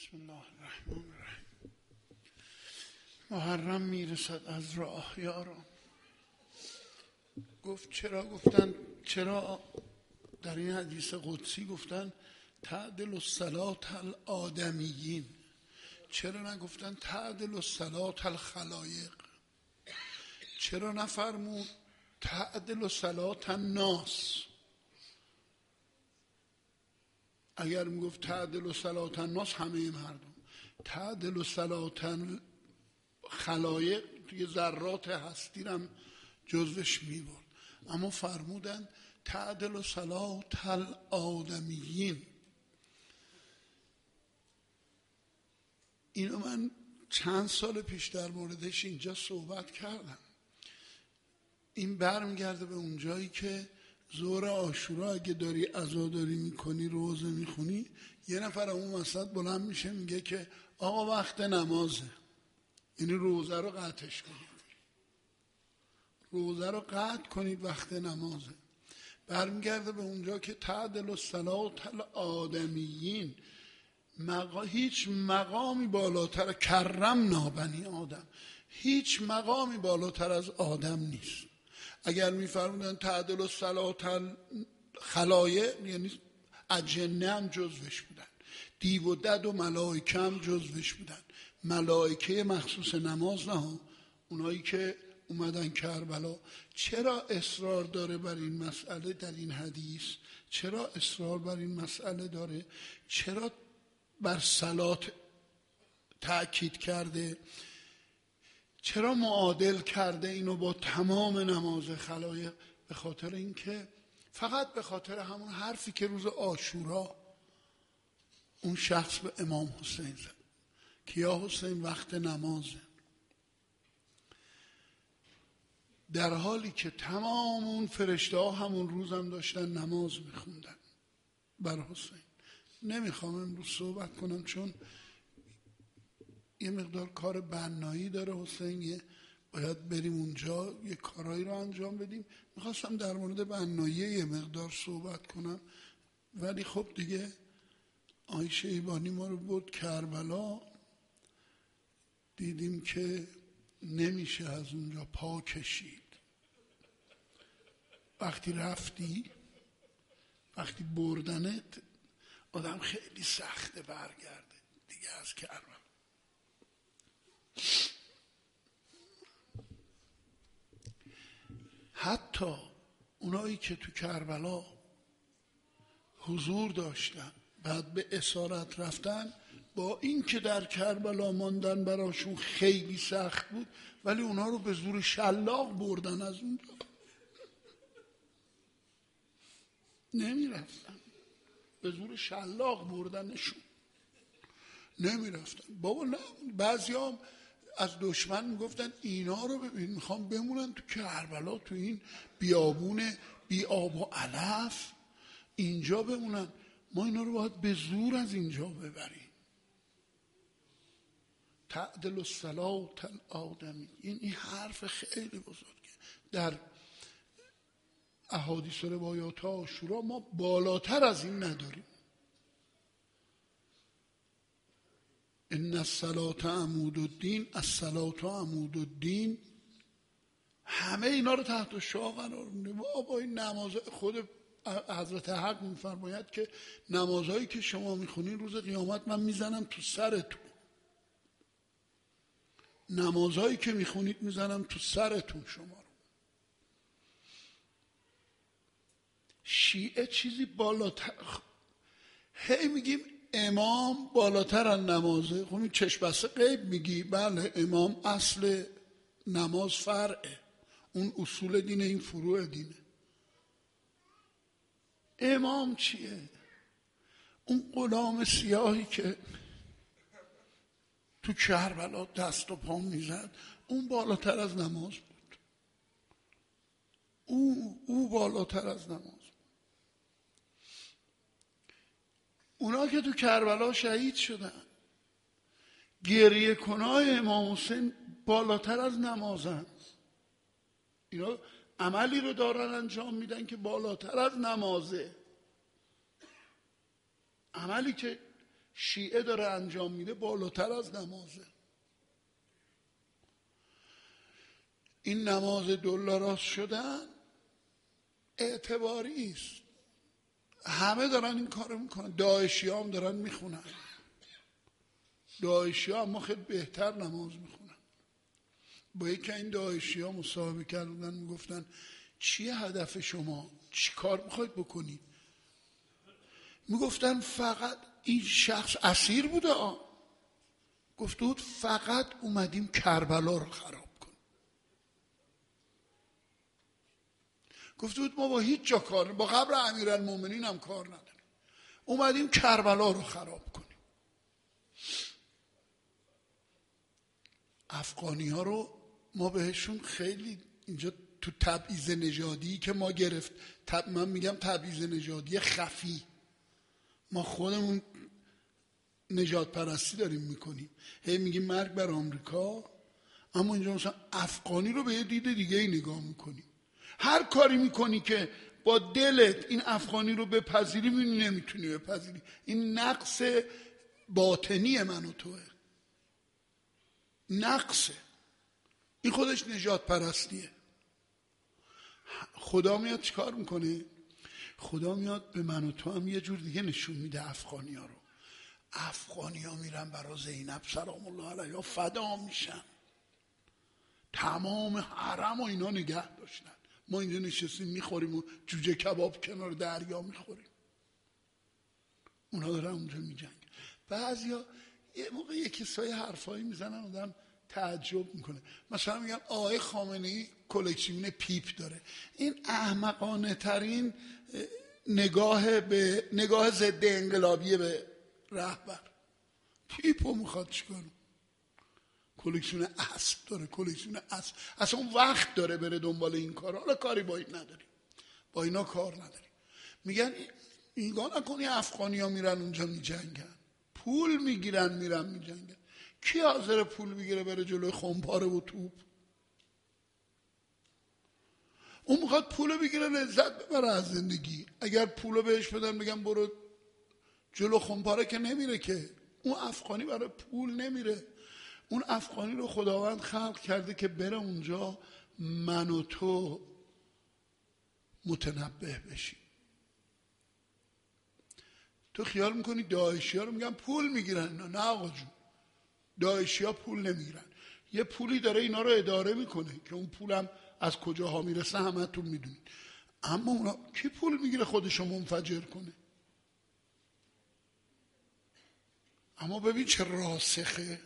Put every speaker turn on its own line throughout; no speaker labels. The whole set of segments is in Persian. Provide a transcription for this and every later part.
بسم الله الرحمن الرحیم. محرم میرسد از راه یاران. چرا در این حدیث قدسی گفتن تعدل الصلاة الآدمیین؟ چرا نگفتن تعدل الصلاة الخلایق؟ چرا نفرمود تعدل الصلاة الناس؟ اگر میگفت تعدل الصلاة الناس همه مردم، تعدل الصلاة الخلایق توی ذرات هستی هم جزوش میبرد، اما فرمودن تعدل الصلاة الآدمیین. اینو من چند سال پیش در موردش اینجا صحبت کردم. این برمیگرده به اون جایی که ظهر عاشورا اگه داری عزاداری میکنی، روزه میخونی، یه نفر اون وسط بلند میشه میگه که آقا وقت نمازه، یعنی روزه رو قطعش کنید، روزه رو قطع کنید، وقت نمازه. برمیگرده به اونجا که تعدل الصلاة الآدمیین، هیچ مقامی بالاتر، کرمنا بنی آدم، هیچ مقامی بالاتر از آدم نیست. اگر میفرمودن تعدل الصلاة الخلایق، یعنی اجنه هم جزوش بودن، دیو و دد و ملائکه هم جزوش بودن. ملائکه مخصوص نماز نه، اونایی که اومدن کربلا. چرا اصرار داره بر این مسئله در این حدیث؟ چرا اصرار بر این مسئله داره؟ چرا بر صلات تأکید کرده؟ چرا معادل کرده اینو با تمام نماز خلایق؟ به خاطر اینکه، فقط به خاطر همون حرفی که روز عاشورا اون شخص به امام حسین زد که یا حسین وقت نمازه، در حالی که تمام اون فرشته ها همون روز هم داشتن نماز میخوندن بر حسین. نمیخوام امروز صحبت کنم چون یه مقدار کار بنایی داره حسین، باید بریم اونجا یه کارایی رو انجام بدیم. میخواستم در مورد بنایی یه مقدار صحبت کنم، ولی خب دیگه عایشه ایبانی ما رو برد کربلا، دیدیم که نمیشه از اونجا پا کشید. وقتی رفتی، وقتی بردنت، آدم خیلی سخته برگرده دیگه از کربلا. حتی اونایی که تو کربلا حضور داشتن بعد به اسارت رفتن، با این که در کربلا ماندن براشون خیلی سخت بود، ولی اونا رو به زور شلاق بردن از اونجا، نمی رفتن، به زور شلاق بردنشون، نمی رفتن. بابا نه، بعضی هم از دشمن میگفتن اینا رو ببین میخوام بمونن تو کربلا، تو این بیابون بی آب و علف اینجا بمونن، ما اینا رو باید به زور از اینجا ببریم. تعدل الصلاة الآدمی، این حرف خیلی بزرگه. در احادیث و روایات عاشورا ما بالاتر از این نداریم. ان الصلاة عمود الدین، الصلاة عمود الدین، همه اینا رو تحت شعاع قرار میده. با این نماز، خود حضرت حق میفرماید که نمازهایی که شما میخونین روز قیامت من میزنم تو سرتون، نمازهایی که میخونید میزنم تو سرتون شما رو. شیعه چیزی بالاتر، هی میگیم امام بالاتر از نمازه. خب این چشم بسته غیب میگی؟ بله، امام اصل نماز فرعه، اون اصول دینه، این فروع دینه. امام چیه؟ اون غلام سیاهی که تو کربلا دست و پا میزد، اون بالاتر از نماز بود. او بالاتر از نماز. اونا که تو کربلا شهید شدن، گریه کنای امام حسین بالاتر از نمازن. اینا عملی رو دارن انجام میدن که بالاتر از نمازه، عملی که شیعه داره انجام میده بالاتر از نمازه. این نماز دلاراست شدن اعتباری است. همه دارن این کارو میکنن. داعشی هم دارن میخونن. داعشی ها اما خیلی بهتر نماز میخونن. با یکی این داعشی ها مصاحبه کردن، میگفتن چیه هدف شما؟ چی کار میخواید بکنید؟ میگفتن فقط این شخص اسیر بوده گفته بود فقط اومدیم کربلا رو خراب کنیم. گفته بود ما با هیچ جا کار، با قبر امیرالمومنین هم کار نداریم، اومدیم کربلا رو خراب کنیم. افغانی ها رو ما بهشون خیلی اینجا تو تبعیض نژادی که ما گرفت، من میگم تبعیض نژادی خفی، ما خودمون نژاد پرستی داریم میکنیم. هی میگیم مرگ بر آمریکا، اما اینجا مثلا افغانی رو به یه دید دیگه ای نگاه میکنیم. هر کاری میکنی که با دلت این افغانی رو بپذیری نمیتونی بپذیری. این نقص باطنی من و توه، نقصه. این خودش نژاد پرستیه. خدا میاد چیکار میکنه؟ خدا میاد به من و تو هم یه جور دیگه نشون میده افغانی ها رو. افغانی ها میرن برای زینب سلام الله علیها فدا میشن، تمام حرم و اینا نگه داشتن. ما اینجا نشستیم میخوریم و جوجه کباب کنار دریا میخوریم، اونا دارن اونجا میجنگن. بعضیا یه موقع یکی سای حرفایی میزنن آدم تعجب میکنه. مثلا میگن آقای خامنه‌ای کلکسیون پیپ داره. این احمقانه ترین نگاه ضد انقلابیه به رهبر. پیپو میخواد چیکار؟ کلکسیون اسب داره، کلکسیون اسب. اصلا اون وقت داره بره دنبال این کار. حالا کاری با این نداریم، با اینا کار نداریم. میگن نگاه نکنی افغانی ها میرن اونجا میجنگن، پول میگیرن میرن میجنگن. کی حاضر پول بگیره بره جلوی خمپاره و توپ؟ اون میخواد پولو بگیره لذت ببره از زندگی. اگر پولو بهش بدن بگم برو جلو خمپاره که نمیره که. اون افغانی برای پول نمیره. اون افغانی رو خداوند خلق کرده که بره اونجا من و تو متنبه بشیم. تو خیال میکنی داعشی ها رو میگن پول میگیرن؟ نه آقا جون، داعشی ها پول نمیگیرن. یه پولی داره اینا رو اداره میکنه که اون پولم از کجاها میرسه همه تون میدونید. اما اونا کی پول میگیره خودشو منفجر کنه؟ اما ببین چه راسخه،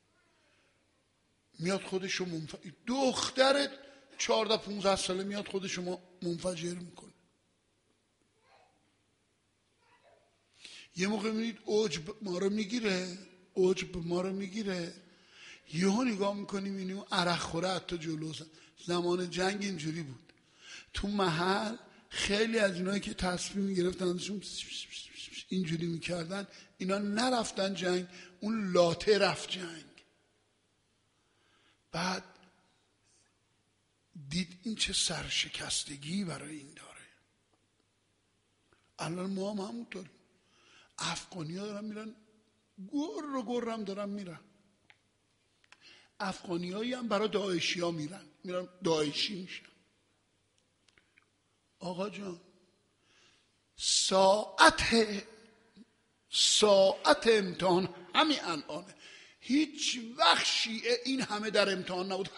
میاد خودشو دخترت 14-15 ساله میاد خودشو منفجر میکنه. یه موقع میبینید عجب ما رو میگیره، یهو نگاه میکنیم اینو اون عرق خوره حتی جلو. زمان جنگ اینجوری بود تو محل، خیلی از اینایی که تصمیم میگرفتن ازشون اینجوری میکردن، اینا نرفتن جنگ، اون لاته رفت جنگ. بعد دید این چه سرشکستگی برای این داره. الان ما هم همونطوریم. افغانی ها دارن میرن، گر هم دارن میرن. افغانی هایی هم برای داعشی ها میرن داعشی میشن. آقا جان ساعت امتحان همین الانه. هیچ وقت شیعه این همه در امتحان نبود.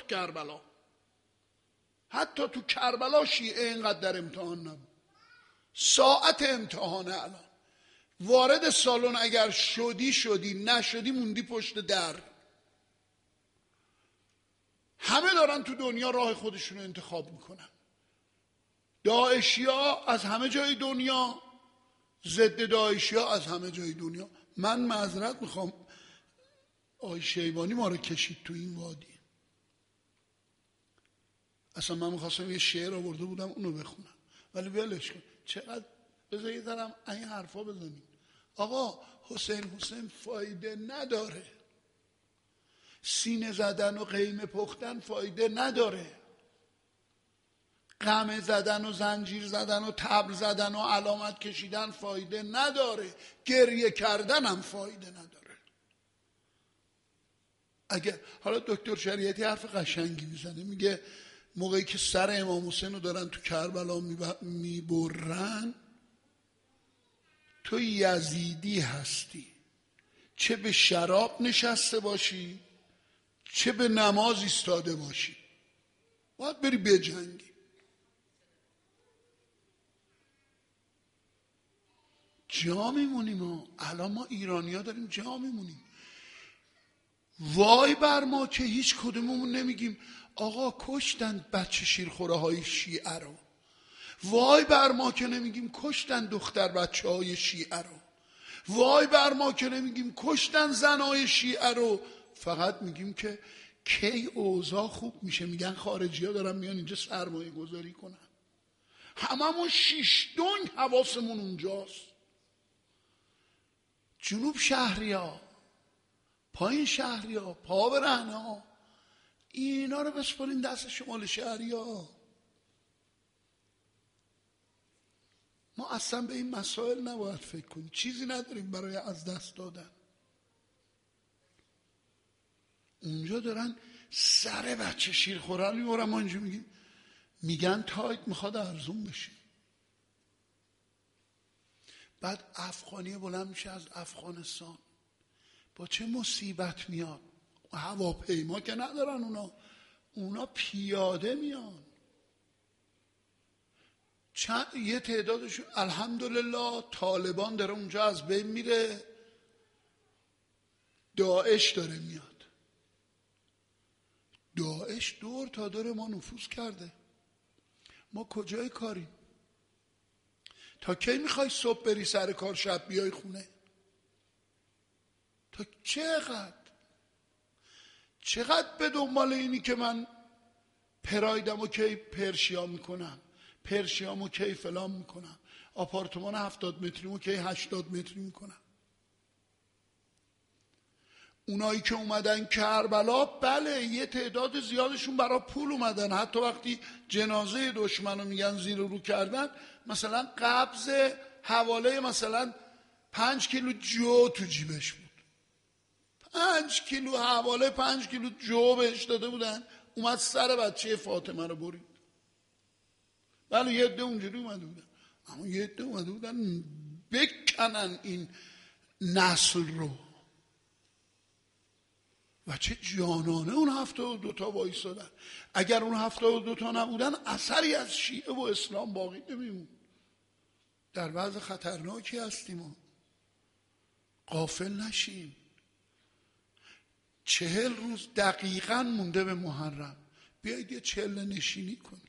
حتی تو کربلا شیعه اینقدر در امتحان نبود. ساعت امتحانه الان. وارد سالن اگر شدی نشدی موندی پشت در. همه دارن تو دنیا راه خودشون رو انتخاب میکنن. داعشی ها از همه جای دنیا، ضد داعشی ها از همه جای دنیا. من معذرت میخوام، آقای شیبانی ما رو کشید تو این وادی. اصلا من میخواستم یه شعر آورده بودم اونو بخونم، ولی ولش کن. چقدر بذار یه ذرم این حرفا بزنیم. آقا حسین فایده نداره. سینه زدن و قیمه پختن فایده نداره. قمه زدن و زنجیر زدن و طبل زدن و علامت کشیدن فایده نداره، گریه کردن هم فایده نداره. اگه حالا دکتر شریعتی حرف قشنگی میزنه، میگه موقعی که سر امام حسین رو دارن تو کربلا میبرن، تو یزیدی هستی، چه به شراب نشسته باشی چه به نماز ایستاده باشی، باید بری بجنگی. جا میمونیم الان ما ایرانی ها داریم جا میمونیم. وای بر ما که هیچ کدوممون نمیگیم آقا کشتن بچه شیرخوره های شیعه رو، وای بر ما که نمیگیم کشتن دختر بچه های شیعه رو، وای بر ما که نمیگیم کشتن زنای شیعه رو. فقط میگیم که کی اوضاع خوب میشه، میگن خارجی ها دارن میان اینجا سرمایه گذاری کنن. هممون شیش دنگ حواسمون اونجاست. جنوب شهری ها، پایین شهری ها، پا به رهنه ها، اینا رو بسپارین دست شمال شهری ها. ما اصلا به این مسائل نباید فکر کنیم، چیزی نداریم برای از دست دادن. اونجا دارن سر بچه شیرخوره میبرن، ما اینجا میگن تایت میخواد ارزون بشه. بعد افغانی بلند میشه از افغانستان، با چه مصیبت میاد. هواپیما که ندارن اونا پیاده میان. یه تعدادشون الحمدلله طالبان داره اونجا از بین میره، داعش داره میاد. داعش دور تا دور ما نفوذ کرده. ما کجای کاریم؟ تا کی میخوای صبح بری سر کار شب بیای خونه؟ تا چقدر به دنبال اینی که من پرایدمو کی پرشیا میکنم، پرشیامو کی فلان میکنم، آپارتمان 70 متریمو کی 80 متری میکنم. اونایی که اومدن کربلا، بله یه تعداد زیادشون برای پول اومدن، حتی وقتی جنازه دشمنو میگن زیر رو کردن، مثلا قبض حواله مثلا 5 کیلو جو تو جیبش بود، 5 کیلو حواله 5 کیلو جو بهش داده بودن، اومد سر بچه فاطمه رو برید. بله یه عده اونجوری اومده بودن، اما یه عده اومده بودن بکنن این نسل رو. و چه جانانه اون 72 تا وایسادن. اگر اون 72 تا نبودن اثری از شیعه و اسلام باقی نمیمون. در وضع خطرناکی هستیم، غافل نشیم. 40 روز دقیقاً مونده به محرم، بیایید یه چله نشینی کنیم.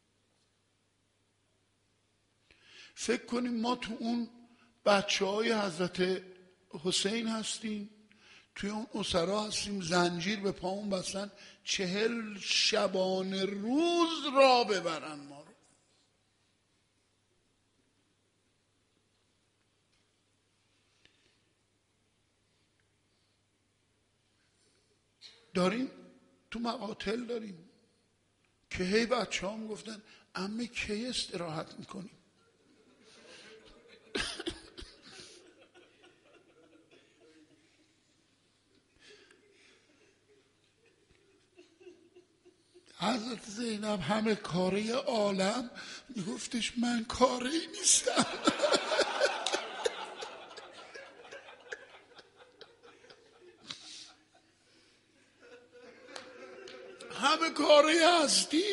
فکر کنیم ما تو اون بچه های حضرت حسین هستیم، توی اون اسرا هستیم، زنجیر به پامون بستن، 40 شبانه روز را ببرن ما رو. داریم تو مقاتل داریم که هی بچه ها میگفتن عمه کی استراحت میکنیم؟ حضرت زینب همه کاره عالم میگفتش من کاره نیستم. همه کاره هستی.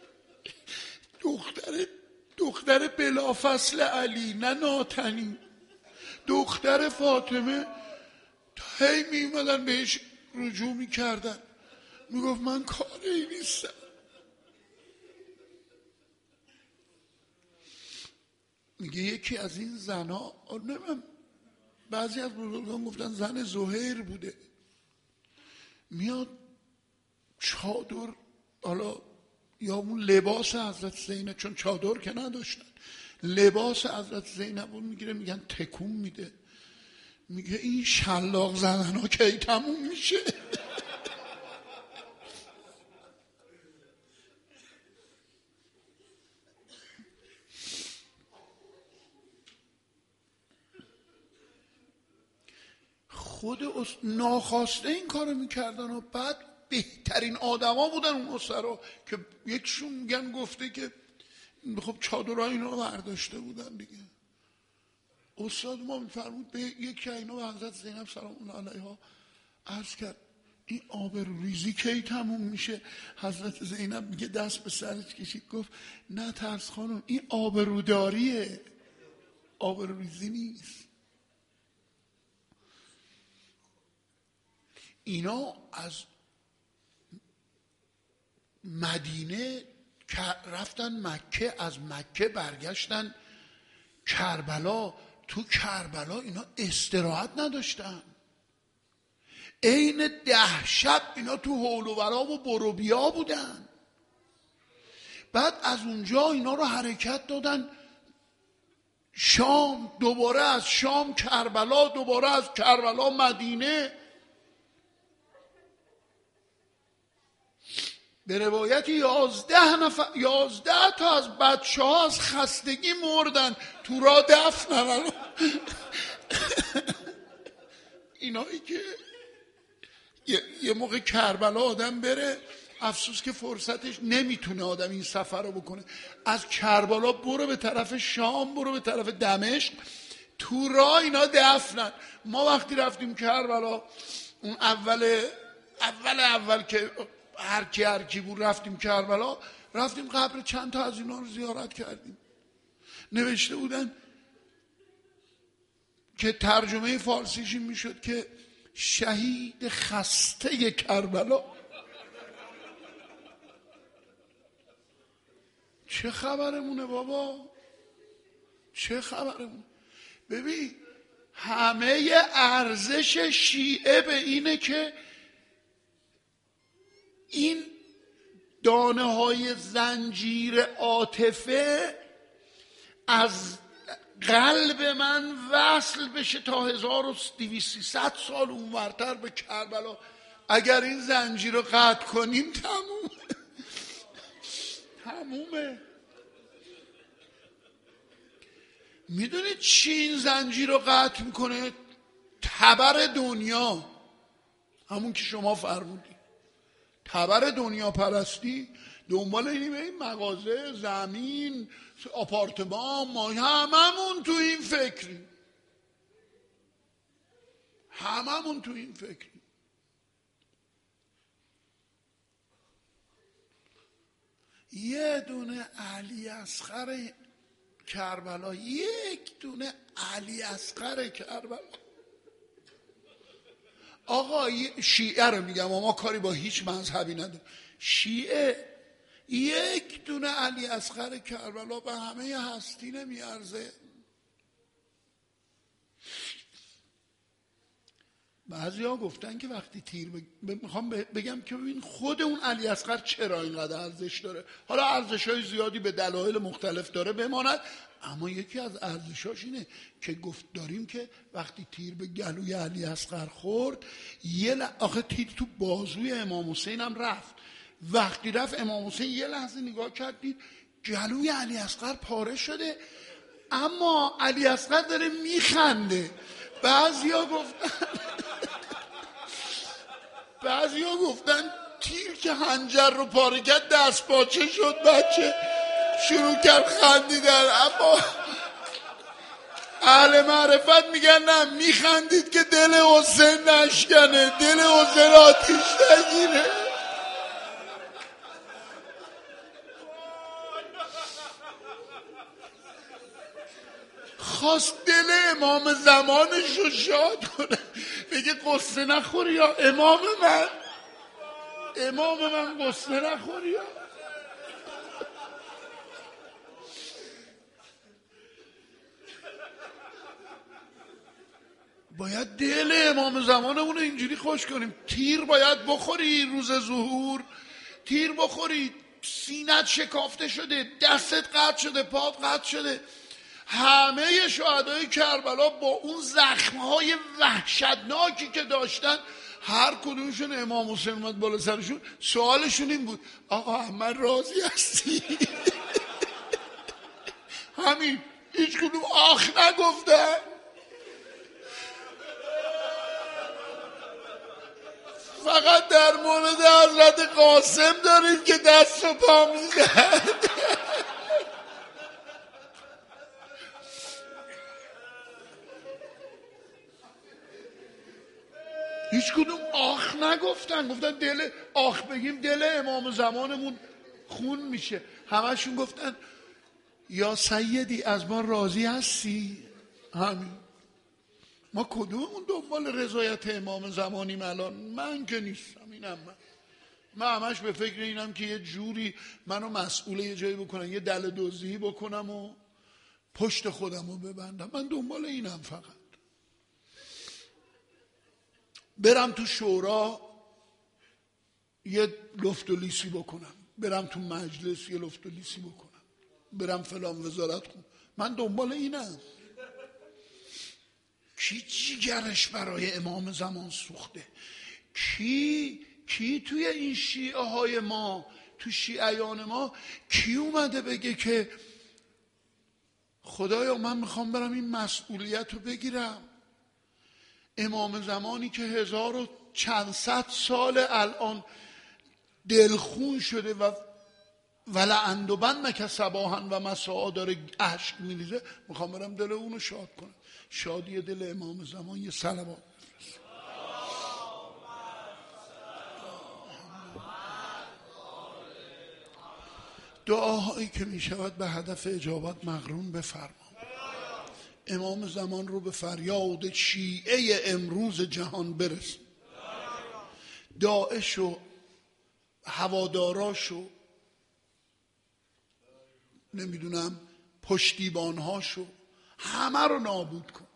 دختر بلافصل علی، نه ناتنی، دختر فاطمه، تا هی میومدن بهش رجوع میکردن، میگفت من کاری نیستم. میگه یکی از این زنا، نمیم بعضی از بزرگان گفتن زن زهیر بوده، میاد چادر، حالا یا اون لباس حضرت زینب، چون چادر که نداشتن، لباس حضرت زینب رو میگیره، میگن تکون میده، میگه این شلاق زدن ها کی تموم میشه؟ خود ناخواسته این کارو میکردن و بعد بهترین آدما بودن اون اسرا که یکشون میگن گفته که خب چادرها اینا رو برداشته بودن دیگه. استاد ما میفرمود به یکی اینا به حضرت زینب سلام الله علیها عرض کرد این آبروریزی کی تموم میشه؟ حضرت زینب میگه دست به سرش کشید گفت نه ترس خانم، این آبروداریه، آبروریزی نیست. اینا از مدینه رفتن مکه، از مکه برگشتن کربلا. تو کربلا اینا استراحت نداشتن، عین 10 شب اینا تو هول و ورا و بروبیا بودن. بعد از اونجا اینا رو حرکت دادن شام، دوباره از شام کربلا، دوباره از کربلا مدینه. به روایت 11 تا از بچه ها از خستگی مردن تو را دفنن. اینایی که یه موقع کربلا آدم بره، افسوس که فرصتش نمیتونه آدم این سفر رو بکنه، از کربلا برو به طرف شام، برو به طرف دمشق، تو راه اینا دفنن. ما وقتی رفتیم کربلا اون اول که هر کی بود رفتیم کربلا، رفتیم قبر چند تا از اینا رو زیارت کردیم. نوشته بودن که ترجمه فارسیش این میشد که شهید خسته کربلا. چه خبرمونه بابا، چه خبرمونه؟ ببین همه ارزش شیعه به اینه که این دانه های زنجیر عاطفه از قلب من وصل بشه تا 1200 سال اونورتر به کربلا. اگر این زنجیر رو قطع کنیم تمومه. میدونید چی این زنجیر رو قطع میکنه؟ تبر دنیا، همون که شما فرمودید، تبر دنیا پرستی. دنبال اینیم این مغازه، زمین، آپارتمان، ما هممون تو این فکریم، هممون تو این فکریم. یه دونه علی اصغر کربلا، یک دونه علی اصغر کربلا. آقا شیعه رو میگم، ما کاری با هیچ مذهبی نداریم. شیعه یک دونه علی اصغر کربلا به همه هستی نمیارزه. بعضی ها گفتن که وقتی تیر میخوام بگم که ببین خود اون علی اصغر چرا اینقدر ارزش داره. حالا ارزش‌های زیادی به دلایل مختلف داره بماند، اما یکی از ارزش‌هاش اینه که گفت داریم که وقتی تیر به گلوی علی اصغر خورد، آخه تیر تو بازوی امام حسین هم رفت. وقتی رفت امام حسین یه لحظه نگاه کرد دید گلوی علی اصغر پاره شده، اما علی اصغر داره میخنده. بعضیا گفتن تیر که حنجر رو پاره کرد دست پاچه شد، بچه شروع کرد خندیدن. اما اهل معرفت میگن نه، میخندید که دل حسین نشکنه، دل حسین آتیش نگیره. خواست دل امام زمانش رو شاد کنه، بگه قصه نخوری یا امام من قصه نخوری یا. باید دل امام زمانمون رو اینجوری خوش کنیم. تیر باید بخوری روز ظهور، تیر بخوری سینت شکافته شده، دستت قطع شده، پات قطع شده. همه شهدای کربلا با اون زخمهای وحشتناکی که داشتن، هر کدومشون امام حسین اومد بالا سرشون، سوالشون این بود آقا من راضی هستی؟ همین، هیچ کدوم آخ نگفتن. فقط در مورد حضرت قاسم دارید که دست و پا میزد. هیچ کدوم آخ نگفتن، گفتن دل آخ بگیم دل امام زمانمون خون میشه. همشون گفتن یا سیدی از ما راضی هستی؟ همین. ما کدوممون دنبال رضایت امام زمانیم الان؟ من که نیستم. اینم من همش به فکر اینم که یه جوری منو مسئول یه جایی بکنن، یه دل دزدی بکنم و پشت خودم رو ببندم. من دنبال اینم، فقط برم تو شورا یه لفت و لیسی بکنم، برم تو مجلس یه لفت و لیسی بکنم، برم فلان وزارت خون. من دنبال اینم. کی جیگرش برای امام زمان سوخته؟ کی توی این شیعه های ما، تو شیعیان ما کی اومده بگه که خدایا من میخوام برم این مسئولیت رو بگیرم؟ امام زمانی که 1000 و چند صد سال الان دلخون شده و ولعندبنک صباحا و مساء داره اشک میریزه، میخوام برم دل اونو شاد کنم. شادی دل امام زمان. یه صلوات بفرست. دعاهایی که میشود به هدف اجابت مقرون بفرما. امام زمان رو به فریاد شیعه امروز جهان برسون. داعش و هواداراش و نمیدونم پشتیبانهاشو همه رو نابود کن.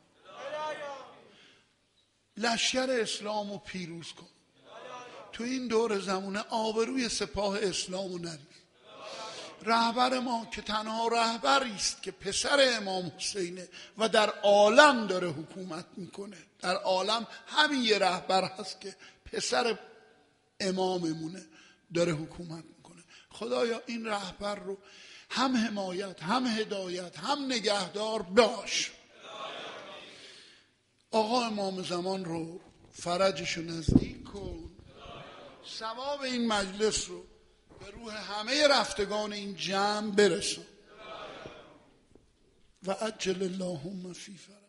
لشکر اسلام رو پیروز کن. تو این دور زمونه آبروی سپاه اسلام رو نریز. رهبر ما که تنها رهبری است که پسر امام حسینه و در عالم داره حکومت میکنه، در عالم همین یه رهبر هست که پسر اماممونه داره حکومت میکنه. خدایا این رهبر رو هم حمایت، هم هدایت، هم نگهدار باش. آقا امام زمان رو فرجشو نزدیک کن. ثواب این مجلس رو به روح همه رفتگان این جمع برسون. و عجل اللهم فی فرج.